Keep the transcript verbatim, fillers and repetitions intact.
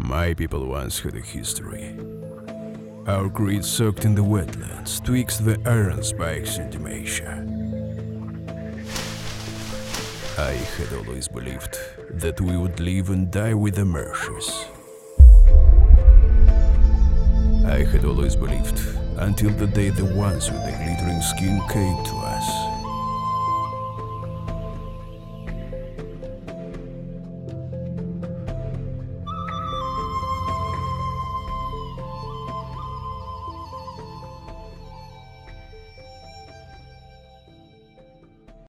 My people once had a history. Our creed soaked in the wetlands twixt the iron spikes in Demetia. I had always believed that we would live and die with the marshes. I had always believed until the day the ones with the glittering skin came to us.